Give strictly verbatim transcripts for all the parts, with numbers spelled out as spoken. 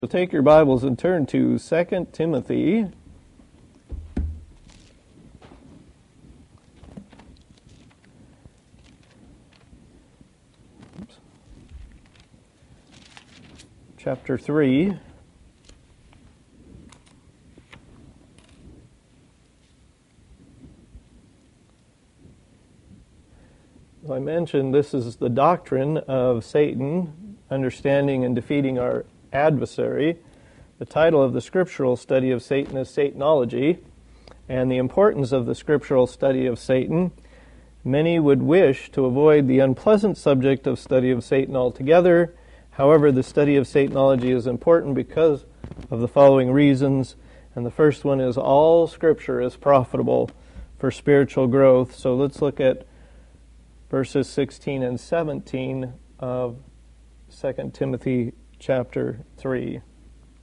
So take your Bibles and turn to Second Timothy. Oops. Chapter three. As I mentioned, this is the doctrine of Satan, understanding and defeating our adversary. The title of the scriptural study of Satan is Satanology, and the importance of the scriptural study of Satan. Many would wish to avoid the unpleasant subject of study of Satan altogether. However, the study of Satanology is important because of the following reasons. And the first one is all scripture is profitable for spiritual growth. So let's look at verses sixteen and seventeen of Second Timothy chapter three. It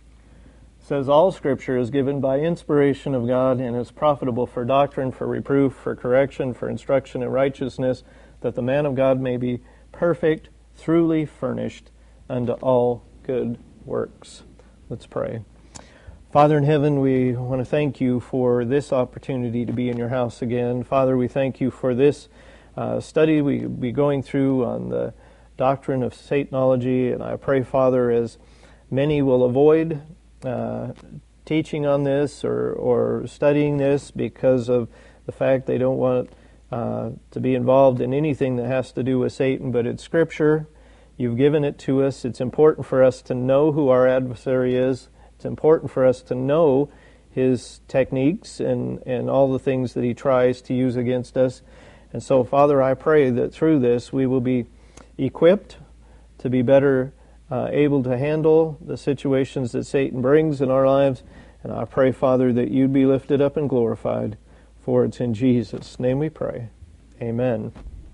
says, all scripture is given by inspiration of God and is profitable for doctrine, for reproof, for correction, for instruction in righteousness, that the man of God may be perfect, truly furnished unto all good works. Let's pray. Father in heaven, we want to thank you for this opportunity to be in your house again. Father, we thank you for this uh, study we will be going through on the doctrine of Satanology, and I pray, Father, as many will avoid uh, teaching on this or, or studying this because of the fact they don't want uh, to be involved in anything that has to do with Satan, but it's Scripture. You've given it to us. It's important for us to know who our adversary is. It's important for us to know his techniques and, and all the things that he tries to use against us. And so, Father, I pray that through this we will be equipped to be better uh, able to handle the situations that Satan brings in our lives. And I pray, Father, that you'd be lifted up and glorified, for it's in Jesus' name we pray. Amen.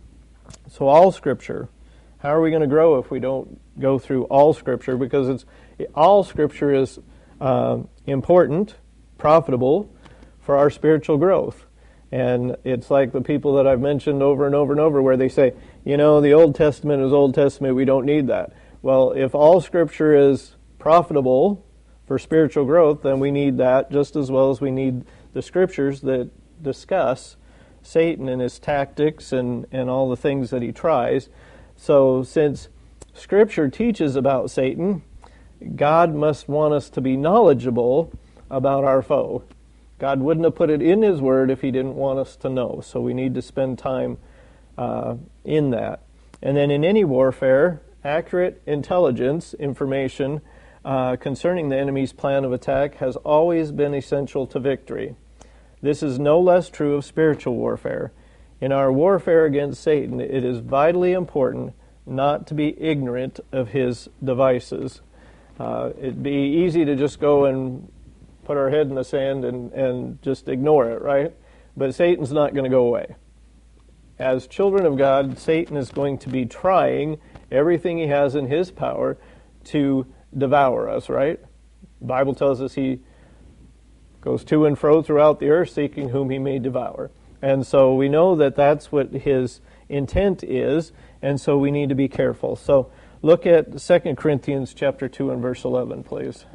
So all Scripture. How are we going to grow if we don't go through all Scripture? Because it's all Scripture is uh, important, profitable for our spiritual growth. And it's like the people that I've mentioned over and over and over where they say, you know, the Old Testament is Old Testament, we don't need that. Well, if all Scripture is profitable for spiritual growth, then we need that just as well as we need the Scriptures that discuss Satan and his tactics and, and all the things that he tries. So since Scripture teaches about Satan, God must want us to be knowledgeable about our foe. God wouldn't have put it in His Word if He didn't want us to know. So we need to spend time uh, in that. And then in any warfare, accurate intelligence information uh, concerning the enemy's plan of attack has always been essential to victory. This is no less true of spiritual warfare. In our warfare against Satan, it is vitally important not to be ignorant of his devices. Uh, it'd be easy to just go and put our head in the sand and, and just ignore it, right? But Satan's not going to go away. As children of God, Satan is going to be trying everything he has in his power to devour us, right? The Bible tells us he goes to and fro throughout the earth seeking whom he may devour. And so we know that that's what his intent is, and so we need to be careful. So look at Second Corinthians chapter two and verse eleven, please.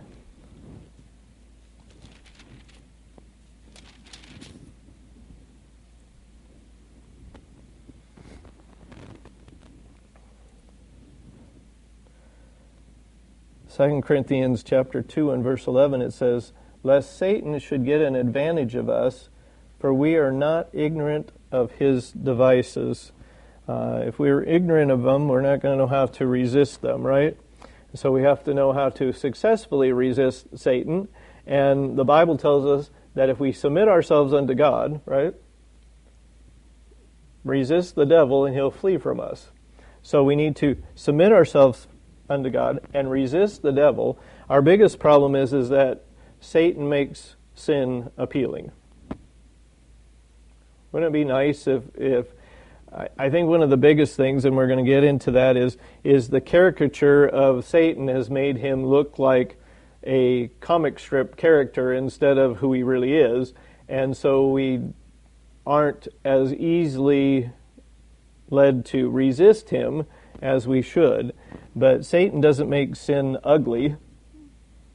Second Corinthians chapter two and verse eleven, it says, lest Satan should get an advantage of us, for we are not ignorant of his devices. Uh, if we're ignorant of them, we're not going to know how to resist them, right? So we have to know how to successfully resist Satan. And the Bible tells us that if we submit ourselves unto God, right, resist the devil and he'll flee from us. So we need to submit ourselves unto God and resist the devil. Our biggest problem is, is that Satan makes sin appealing. Wouldn't it be nice if, if I think one of the biggest things, and we're going to get into that, is is the caricature of Satan has made him look like a comic strip character instead of who he really is. And so we aren't as easily led to resist him as we should. But Satan doesn't make sin ugly.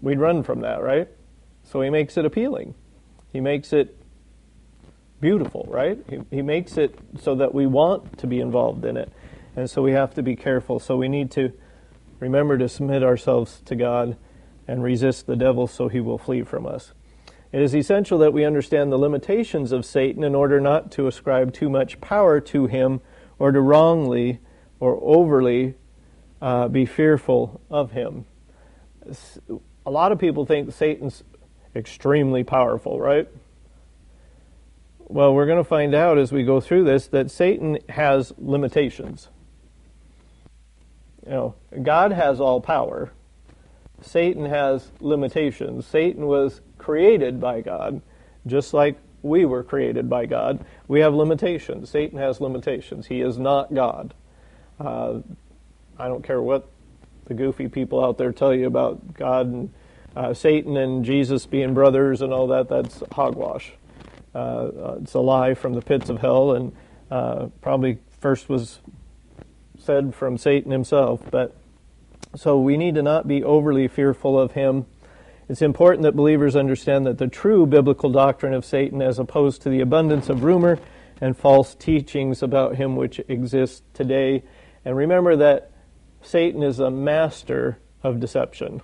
we'd run from that, right? So he makes it appealing. He makes it beautiful, right? He, he makes it so that we want to be involved in it. And so we have to be careful. So we need to remember to submit ourselves to God and resist the devil so he will flee from us. It is essential that we understand the limitations of Satan in order not to ascribe too much power to him or to wrongly or overly uh, be fearful of him. A lot of people think Satan's extremely powerful, right? Well, we're going to find out as we go through this that Satan has limitations. You know, God has all power. Satan has limitations. Satan was created by God, just like we were created by God. We have limitations. Satan has limitations. He is not God. Uh, I don't care what the goofy people out there tell you about God and uh, Satan and Jesus being brothers and all that. That's hogwash. Uh, it's a lie from the pits of hell, and uh, probably first was said from Satan himself. But so we need to not be overly fearful of him. It's important that believers understand that the true biblical doctrine of Satan, as opposed to the abundance of rumor and false teachings about him which exist today. And remember that Satan is a master of deception.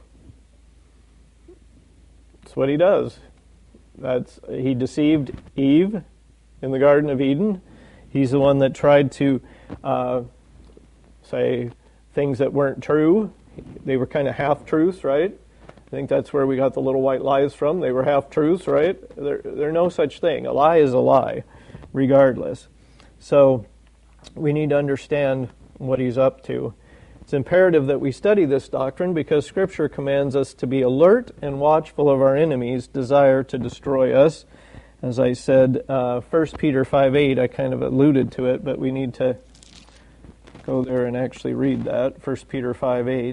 That's what he does. That's he deceived Eve in the Garden of Eden. He's the one that tried to uh, say things that weren't true. They were kind of half-truths, right? I think that's where we got the little white lies from. They were half-truths, right? There, there's no such thing. A lie is a lie, regardless. So we need to understand what he's up to. It's imperative that we study this doctrine because Scripture commands us to be alert and watchful of our enemies' desire to destroy us. As I said, uh, First Peter five eight, I kind of alluded to it, but we need to go there and actually read that. First Peter five eight.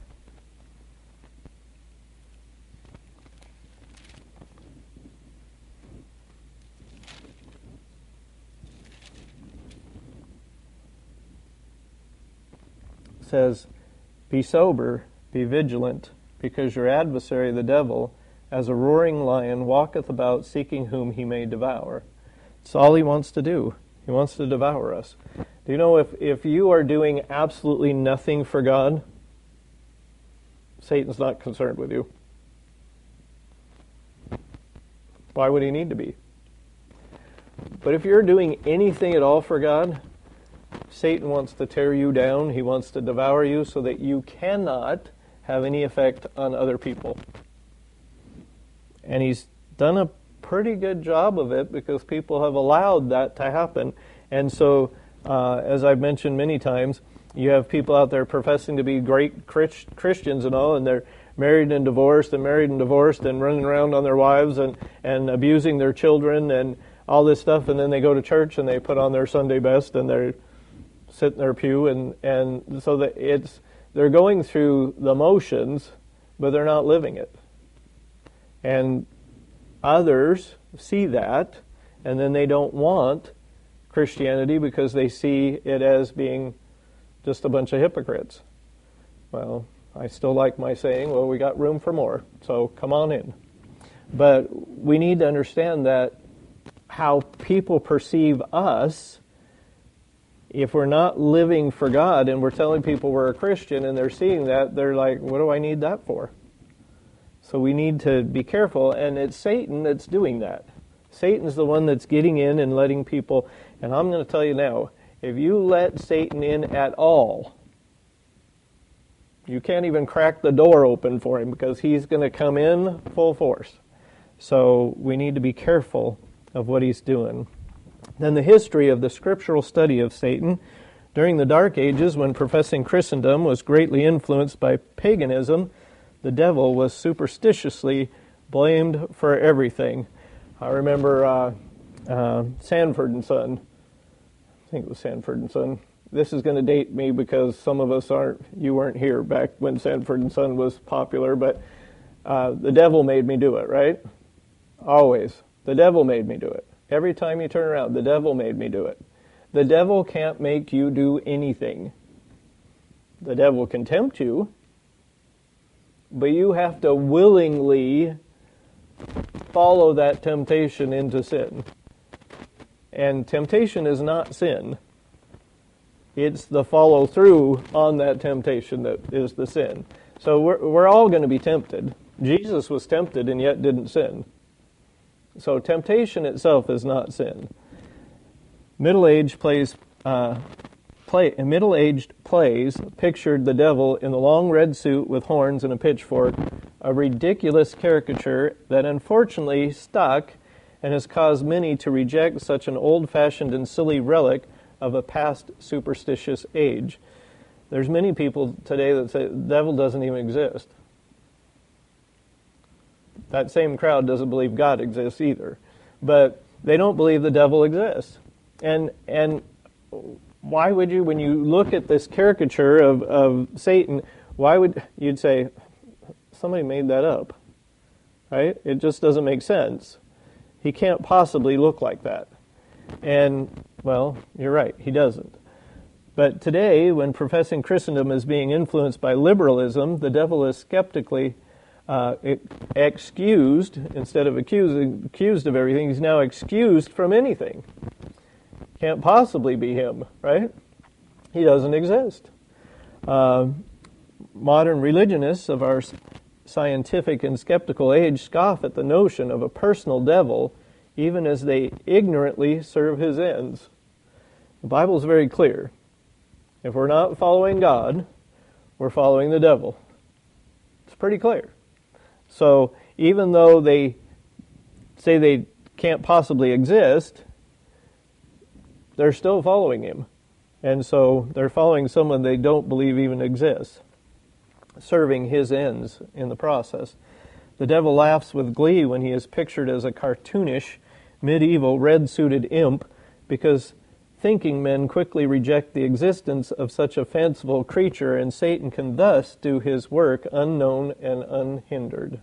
Says, "Be sober, be vigilant, because your adversary the devil, as a roaring lion, walketh about seeking whom he may devour." It's all he wants to do. He wants to devour us. Do you know if, if you are doing absolutely nothing for God, Satan's not concerned with you. Why would he need to be? But if you're doing anything at all for God, Satan wants to tear you down. He wants to devour you so that you cannot have any effect on other people. And he's done a pretty good job of it because people have allowed that to happen. And so, uh, as I've mentioned many times, you have people out there professing to be great Christians and all, and they're married and divorced and married and divorced and running around on their wives and, and abusing their children and all this stuff. And then they go to church and they put on their Sunday best and they're sit in their pew, and, and so that it's they're going through the motions, but they're not living it. And others see that, and then they don't want Christianity because they see it as being just a bunch of hypocrites. Well, I still like my saying, well, we got room for more, so come on in. But we need to understand that how people perceive us, if we're not living for God and we're telling people we're a Christian and they're seeing that, they're like, what do I need that for? So we need to be careful, and it's Satan that's doing that. Satan's the one that's getting in and letting people, and I'm going to tell you now, if you let Satan in at all, you can't even crack the door open for him because he's going to come in full force. So we need to be careful of what he's doing. Then the history of the scriptural study of Satan. During the Dark Ages, when professing Christendom was greatly influenced by paganism, the devil was superstitiously blamed for everything. I remember uh, uh, Sanford and Son. I think it was Sanford and Son. This is going to date me because some of us aren't, you weren't here back when Sanford and Son was popular, but uh, the devil made me do it, right? Always. The devil made me do it. Every time you turn around, the devil made me do it. The devil can't make you do anything. The devil can tempt you, but you have to willingly follow that temptation into sin. And temptation is not sin. It's the follow through on that temptation that is the sin. So we're, we're all going to be tempted. Jesus was tempted and yet didn't sin. So temptation itself is not sin. Middle-aged plays, uh, play, middle-aged plays pictured the devil in the long red suit with horns and a pitchfork, a ridiculous caricature that unfortunately stuck and has caused many to reject such an old-fashioned and silly relic of a past superstitious age. There's many people today that say the devil doesn't even exist. That same crowd doesn't believe God exists either. But they don't believe the devil exists. And and why would you, when you look at this caricature of, of Satan, why would you'd say, somebody made that up, right? It just doesn't make sense. He can't possibly look like that. And, well, you're right, he doesn't. But today, when professing Christendom is being influenced by liberalism, the devil is skeptically uh, excused, instead of accused, accused of everything, he's now excused from anything. Can't possibly be him, right? He doesn't exist. Uh, modern religionists of our scientific and skeptical age scoff at the notion of a personal devil, even as they ignorantly serve his ends. The Bible is very clear. If we're not following God, we're following the devil. It's pretty clear. So even though they say they can't possibly exist, they're still following him. And so they're following someone they don't believe even exists, serving his ends in the process. The devil laughs with glee when he is pictured as a cartoonish, medieval, red-suited imp, because thinking men quickly reject the existence of such a fanciful creature, and Satan can thus do his work unknown and unhindered.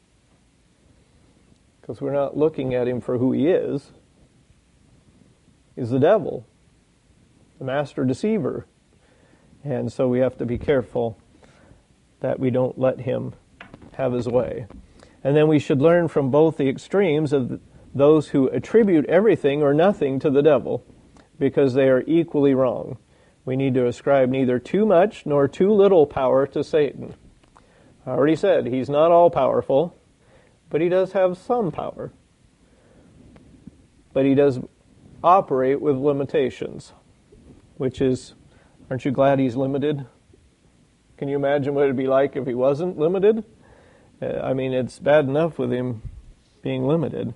Because we're not looking at him for who he is. He's the devil, the master deceiver. And so we have to be careful that we don't let him have his way. And then we should learn from both the extremes of those who attribute everything or nothing to the devil, because they are equally wrong. We need to ascribe neither too much nor too little power to Satan. I already said he's not all-powerful, but he does have some power. But he does operate with limitations, which is, aren't you glad he's limited? Can you imagine what it'd be like if he wasn't limited? Uh, I mean, it's bad enough with him being limited.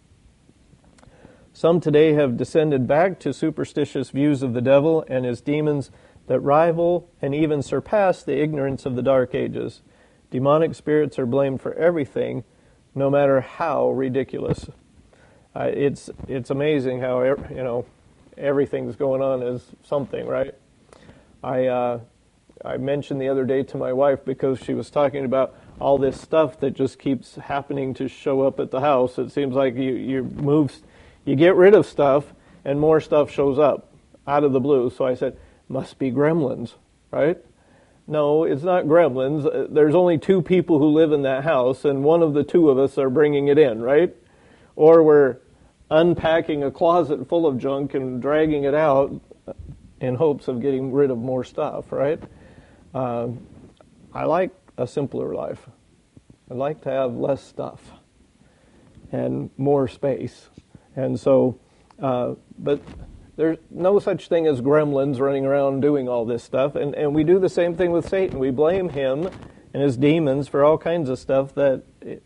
Some today have descended back to superstitious views of the devil and his demons that rival and even surpass the ignorance of the Dark Ages. Demonic spirits are blamed for everything, no matter how ridiculous. Uh, it's it's amazing how, you know, everything's going on as something, right? I uh, I mentioned the other day to my wife, because she was talking about all this stuff that just keeps happening to show up at the house. It seems like you you move. You get rid of stuff, and more stuff shows up out of the blue. So I said, must be gremlins, right? No, it's not gremlins. There's only two people who live in that house, and one of the two of us are bringing it in, right? Or we're unpacking a closet full of junk and dragging it out in hopes of getting rid of more stuff, right? Uh, I like a simpler life. I like to have less stuff and more space. And so, uh, but there's no such thing as gremlins running around doing all this stuff. And, and we do the same thing with Satan. We blame him and his demons for all kinds of stuff that it,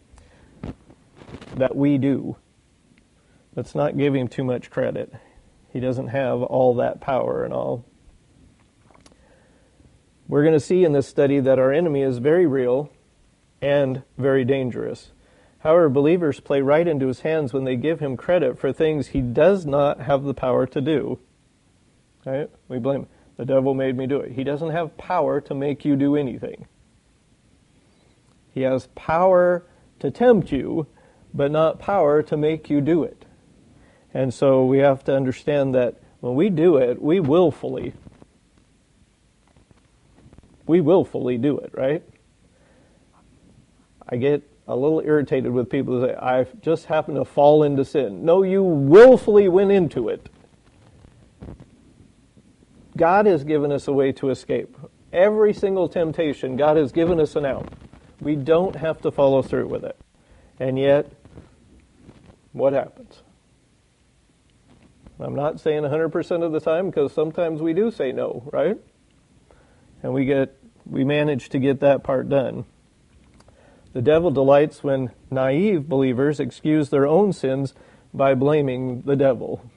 that we do. Let's not give him too much credit. He doesn't have all that power and all. We're going to see in this study that our enemy is very real and very dangerous. However, believers play right into his hands when they give him credit for things he does not have the power to do. Right? We blame him. The devil made me do it. He doesn't have power to make you do anything. He has power to tempt you, but not power to make you do it. And so we have to understand that when we do it, we willfully, we willfully do it, right? I get a little irritated with people who say, I just happen to fall into sin. No, you willfully went into it. God has given us a way to escape. Every single temptation, God has given us an out. We don't have to follow through with it. And yet, what happens? I'm not saying one hundred percent of the time, because sometimes we do say no, right? And we get we manage to get that part done. The devil delights when naive believers excuse their own sins by blaming the devil.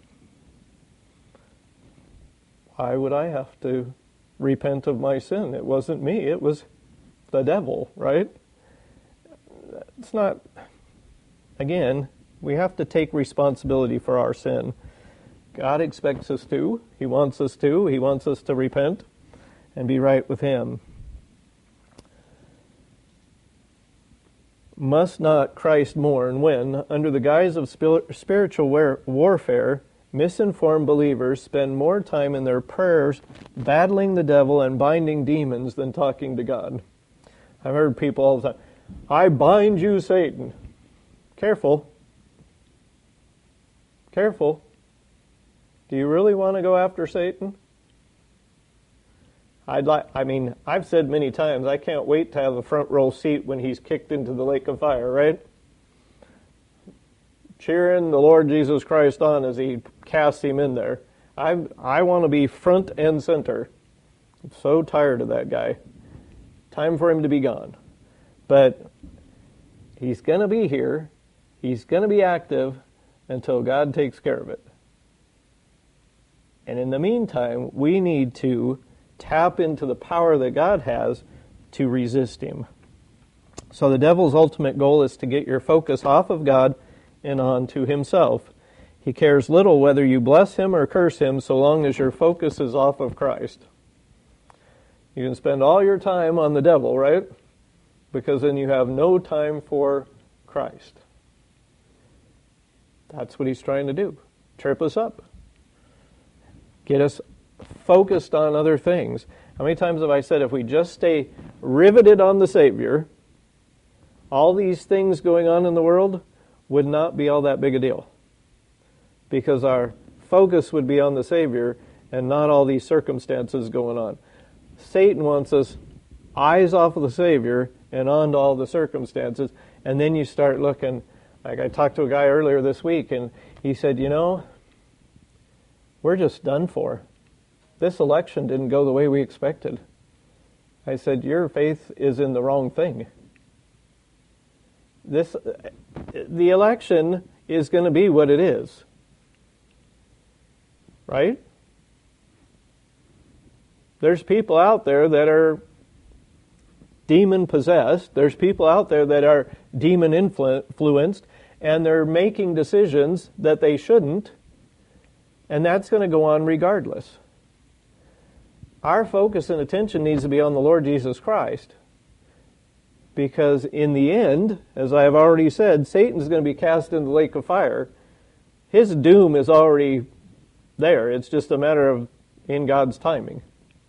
Why would I have to repent of my sin? It wasn't me, it was the devil, right? It's not, again, we have to take responsibility for our sin. God expects us to. He wants us to. He wants us to repent and be right with Him. Must not Christ mourn when, under the guise of spiritual warfare, misinformed believers spend more time in their prayers battling the devil and binding demons than talking to God? I've heard people all the time, I bind you, Satan. Careful. Careful. Do you really want to go after Satan? I'd like, I mean, I've said many times, I can't wait to have a front row seat when he's kicked into the lake of fire, right? Cheering the Lord Jesus Christ on as he casts him in there. I I want to be front and center. I'm so tired of that guy. Time for him to be gone. But he's going to be here. He's going to be active until God takes care of it. And in the meantime, we need to tap into the power that God has to resist him. So the devil's ultimate goal is to get your focus off of God and on to himself. He cares little whether you bless him or curse him so long as your focus is off of Christ. You can spend all your time on the devil, right? Because then you have no time for Christ. That's what he's trying to do. Trip us up. Get us focused on other things. How many times have I said if we just stay riveted on the Savior, all these things going on in the world would not be all that big a deal. Because our focus would be on the Savior and not all these circumstances going on. Satan wants us eyes off of the Savior and on to all the circumstances. And then you start looking, like I talked to a guy earlier this week and he said, you know, we're just done for. This election didn't go the way we expected. I said, your faith is in the wrong thing. This, the election is going to be what it is. Right? There's people out there that are demon-possessed. There's people out there that are demon-influenced, and they're making decisions that they shouldn't, and that's going to go on regardless. Our focus and attention needs to be on the Lord Jesus Christ, because in the end, as I have already said, Satan's going to be cast into the lake of fire. His doom is already there. It's just a matter of in God's timing.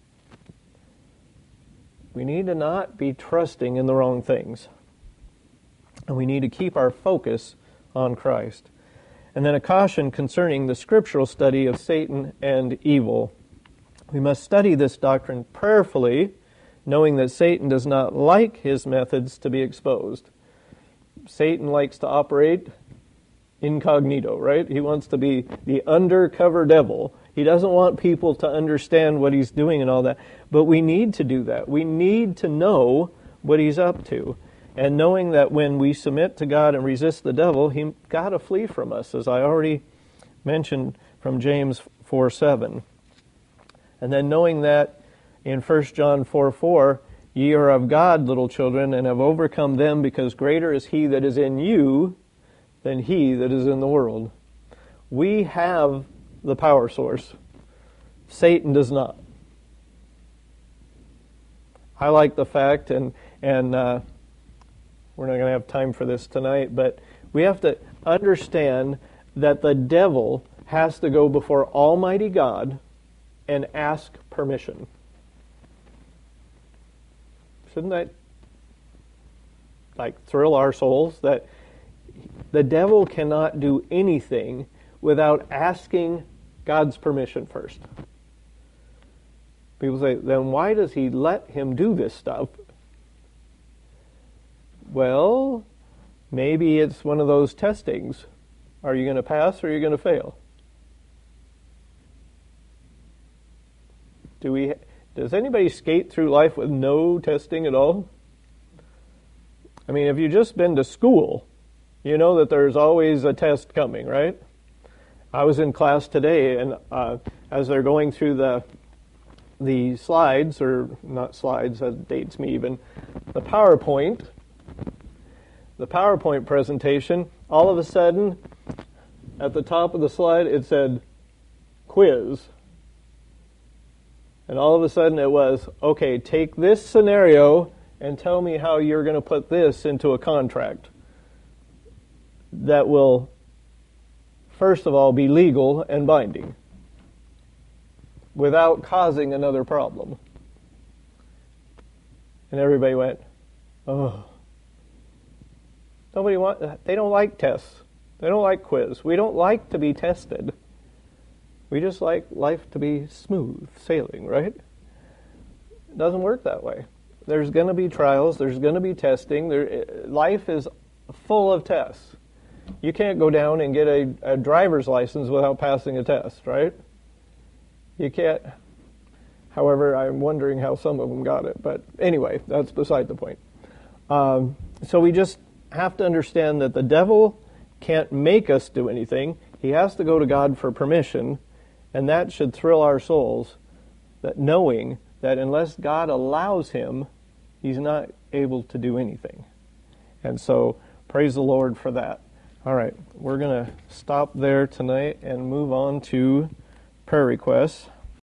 We need to not be trusting in the wrong things. And we need to keep our focus on Christ. And then a caution concerning the scriptural study of Satan and evil. We must study this doctrine prayerfully, knowing that Satan does not like his methods to be exposed. Satan likes to operate incognito, right? He wants to be the undercover devil. He doesn't want people to understand what he's doing and all that. But we need to do that. We need to know what he's up to. And knowing that when we submit to God and resist the devil, he's got to flee from us, as I already mentioned from James four seven. And then knowing that in First John four four, ye are of God, little children, and have overcome them, because greater is he that is in you than he that is in the world. We have the power source. Satan does not. I like the fact, and and uh, we're not going to have time for this tonight, but we have to understand that the devil has to go before Almighty God and ask permission. Shouldn't that like thrill our souls, that the devil cannot do anything without asking God's permission first. People say, then why does he let him do this stuff? Well, maybe it's one of those testings. Are you going to pass or are you going to fail? Do we? Does anybody skate through life with no testing at all? I mean, if you've just been to school, you know that there's always a test coming, right? I was in class today, and uh, as they're going through the the slides, or not slides, that dates me even, the PowerPoint, the PowerPoint presentation, all of a sudden, at the top of the slide, it said, quiz. And all of a sudden it was, okay, take this scenario and tell me how you're going to put this into a contract that will, first of all, be legal and binding without causing another problem. And everybody went, oh. Nobody want, they don't like tests. They don't like quiz. We don't like to be tested. We just like life to be smooth sailing, right? It doesn't work that way. There's going to be trials. There's going to be testing. There, life is full of tests. You can't go down and get a, a driver's license without passing a test, right? You can't. However, I'm wondering how some of them got it. But anyway, that's beside the point. Um, so we just have to understand that the devil can't make us do anything. He has to go to God for permission. And that should thrill our souls, that knowing that unless God allows him, he's not able to do anything. And so, praise the Lord for that. All right, we're going to stop there tonight and move on to prayer requests.